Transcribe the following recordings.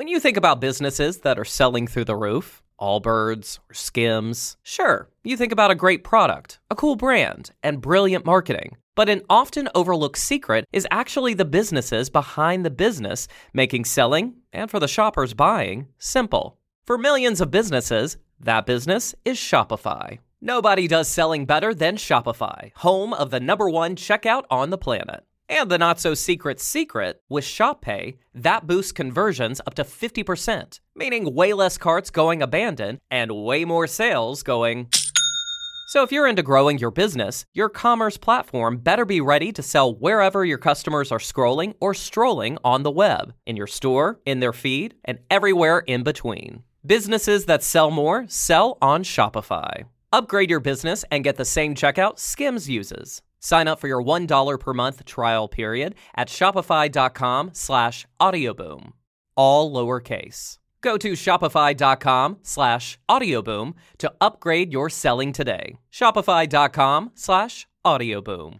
When you think about businesses that are selling through the roof, Allbirds or Skims, sure, you think about a great product, a cool brand, and brilliant marketing. But an often overlooked secret is actually the businesses behind the business, making selling, and for the shoppers buying, simple. For millions of businesses, that business is Shopify. Nobody does selling better than Shopify, home of the #1 checkout on the planet. And the not-so-secret secret, with ShopPay, that boosts conversions up to 50%, meaning way less carts going abandoned and way more sales going... So if you're into growing your business, your commerce platform better be ready to sell wherever your customers are scrolling or strolling on the web, in your store, in their feed, and everywhere in between. Businesses that sell more sell on Shopify. Upgrade your business and get the same checkout Skims uses. Sign up for your $1 per month trial period at shopify.com/audioboom. All lowercase. Go to shopify.com/audioboom to upgrade your selling today. Shopify.com/audioboom.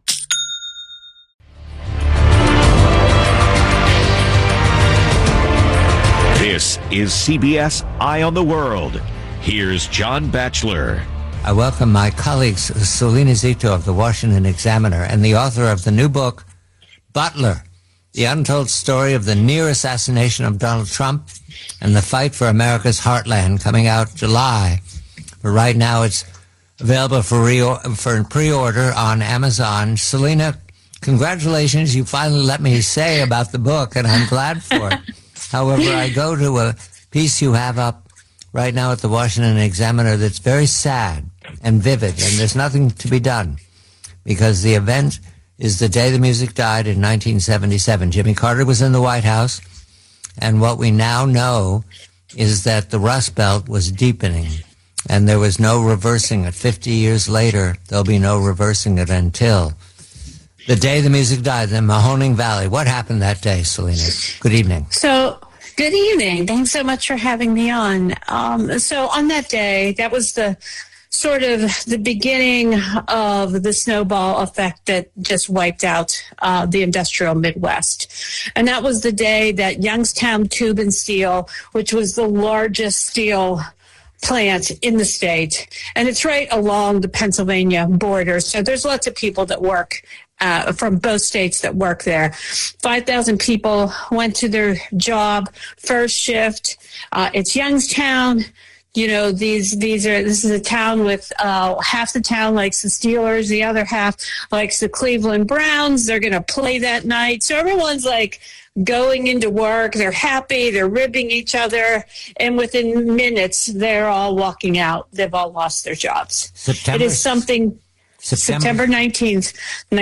This is CBS Eye on the World. Here's John Batchelor. I welcome my colleagues, Selena Zito of the Washington Examiner and the author of the new book, Butler, The Untold Story of the Near Assassination of Donald Trump and the Fight for America's Heartland, coming out July. But right now it's available for pre-order on Amazon. Selena, congratulations. You finally let me say about the book, and I'm glad for it. However, I go to a piece you have up right now at the Washington Examiner that's very sad and vivid, and there's nothing to be done because the event is the day the music died in 1977. Jimmy Carter was in the White House, and what we now know is that the Rust Belt was deepening, and there was no reversing it. 50 years later, there'll be no reversing it until the day the music died in Mahoning Valley. What happened that day, Selena? Good evening. Good evening. Thanks so much for having me on. So on that day, that was the sort of the beginning of the snowball effect that just wiped out the industrial Midwest. And that was the day that Youngstown Tube and Steel, which was the largest steel plant in the state, and it's right along the Pennsylvania border. So there's lots of people that work from both states that work there. 5,000 people went to their job, first shift. It's Youngstown. You know, this is a town with half the town likes the Steelers, the other half likes the Cleveland Browns. They're going to play that night. So everyone's like going into work. They're happy. They're ribbing each other. And within minutes, they're all walking out. They've all lost their jobs. It is something... September 19th,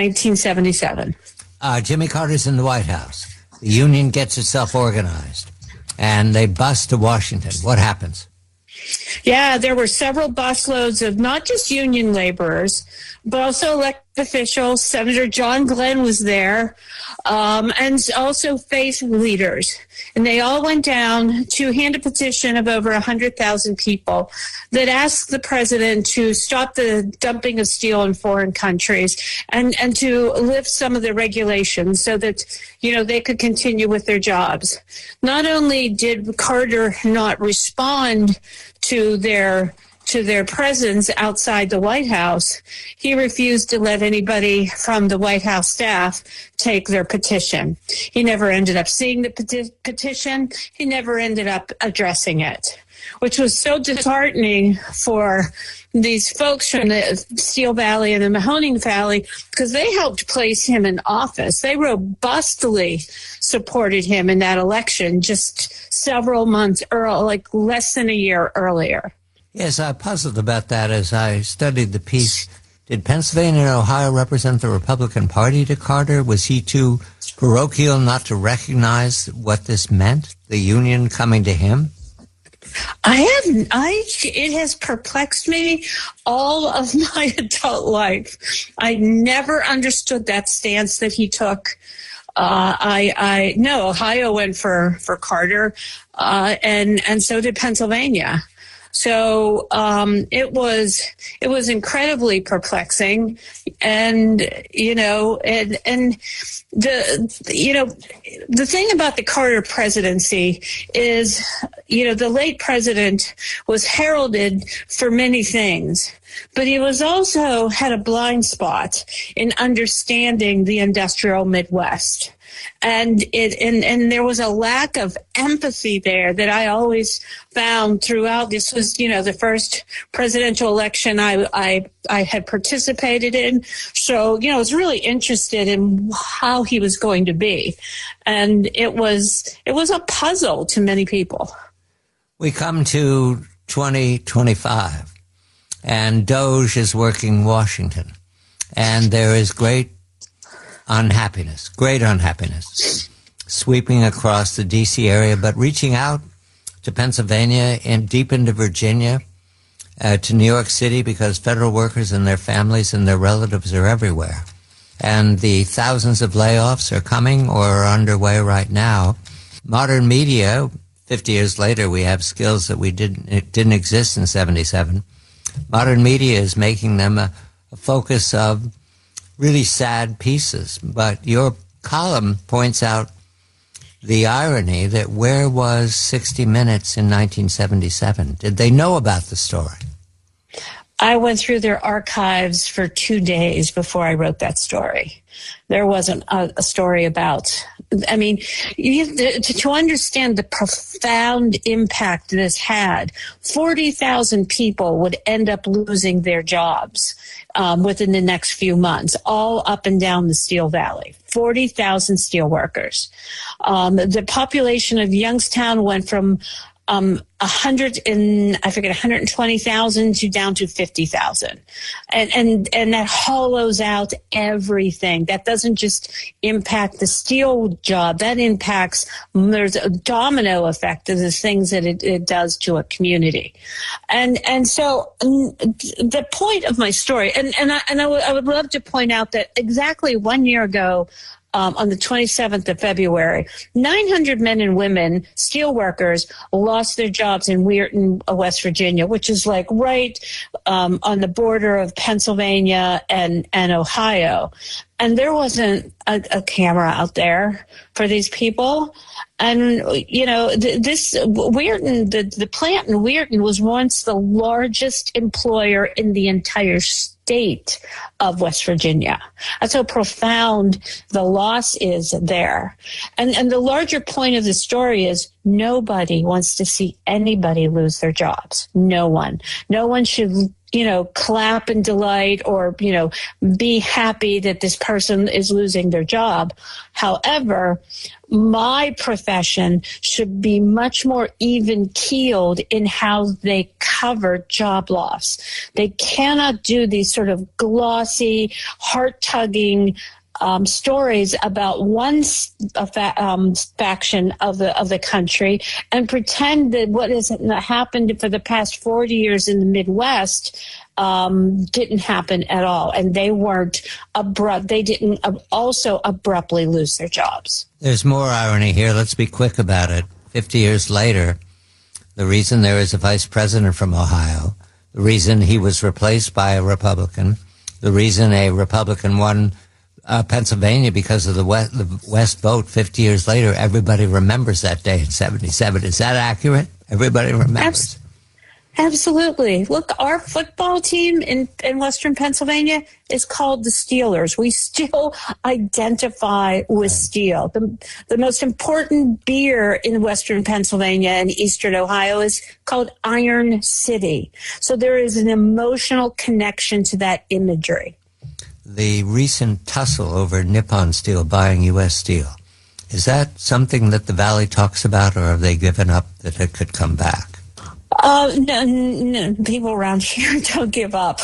1977. Jimmy Carter's in the White House. The union gets itself organized, and they bus to Washington. What happens? Yeah, there were several busloads of not just union laborers, but also elected officials. Senator John Glenn was there, and also faith leaders. And they all went down to hand a petition of over 100,000 people that asked the president to stop the dumping of steel in foreign countries and to lift some of the regulations so that, you know, they could continue with their jobs. Not only did Carter not respond to their presence outside the White House, he refused to let anybody from the White House staff take their petition. He never ended up seeing the petition. He never ended up addressing it, which was so disheartening for these folks from the Steel Valley and the Mahoning Valley, because they helped place him in office. They robustly supported him in that election just several months early, like less than a year earlier. Yes, I puzzled about that as I studied the piece. Did Pennsylvania and Ohio represent the Republican Party to Carter? Was he too parochial not to recognize what this meant, the union coming to him? It has perplexed me all of my adult life. I never understood that stance that he took. No, Ohio went for Carter, and so did Pennsylvania. So it was incredibly perplexing, and the thing about the Carter presidency is, the late president was heralded for many things, but he was also had a blind spot in understanding the industrial Midwest. And there was a lack of empathy there that I always found throughout. This was, the first presidential election I had participated in. So, I was really interested in how he was going to be. And it was a puzzle to many people. We come to 2025, and DOGE is working Washington, and there is great unhappiness sweeping across the D.C. area, but reaching out to Pennsylvania and deep into Virginia, to New York City, because federal workers and their families and their relatives are everywhere. And the thousands of layoffs are coming or are underway right now. Modern media, 50 years later, we have skills that didn't exist in 77. Modern media is making them a focus of really sad pieces. But your column points out the irony that where was 60 Minutes in 1977? Did they know about the story? I went through their archives for 2 days before I wrote that story. There wasn't a story about, you have to understand the profound impact this had. 40,000 people would end up losing their jobs within the next few months, all up and down the Steel Valley. 40,000 steel workers. The population of Youngstown went from 120,000 to down to 50,000. And that hollows out everything. That doesn't just impact the steel job. That impacts, there's a domino effect of the things that it does to a community. And so the point of my story, and I would love to point out that exactly 1 year ago, on the 27th of February, 900 men and women, steel workers, lost their jobs in Weirton, West Virginia, which is like right on the border of Pennsylvania and Ohio. And there wasn't a camera out there for these people. And, this Weirton, the plant in Weirton was once the largest employer in the entire state of West Virginia. That's how profound the loss is there. And the larger point of the story is nobody wants to see anybody lose their jobs. No one. No one should clap in delight or, be happy that this person is losing their job. However, my profession should be much more even-keeled in how they cover job loss. They cannot do these sort of glossy, heart-tugging stories about one faction of the country and pretend that what has happened for the past 40 years in the Midwest didn't happen at all, and they weren't abrupt. They didn't also abruptly lose their jobs. There's more irony here. Let's be quick about it. 50 years later, the reason there is a vice president from Ohio, the reason he was replaced by a Republican, the reason a Republican won Pennsylvania because of the West vote 50 years later, everybody remembers that day in 77. Is that accurate? Everybody remembers. Absolutely. Look, our football team in Western Pennsylvania is called the Steelers. We still identify with steel. The most important beer in Western Pennsylvania and Eastern Ohio is called Iron City. So there is an emotional connection to that imagery. The recent tussle over Nippon Steel buying U.S. Steel, is that something that the Valley talks about, or have they given up that it could come back? No, people around here don't give up.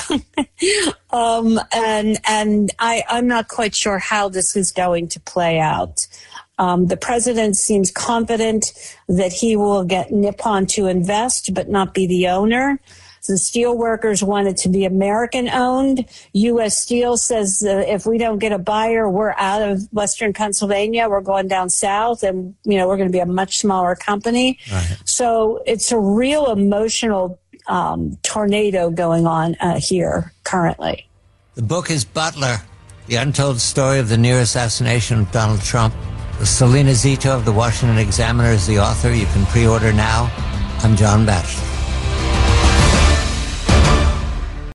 And I'm not quite sure how this is going to play out. The president seems confident that he will get Nippon to invest, but not be the owner. The steel workers want it to be American owned. U.S. Steel says if we don't get a buyer, we're out of Western Pennsylvania. We're going down south, and we're going to be a much smaller company. Right. So it's a real emotional tornado going on here currently. The book is Butler, The Untold Story of the Near Assassination of Donald Trump. Selena Zito of the Washington Examiner is the author. You can pre-order now. I'm John Batchelor.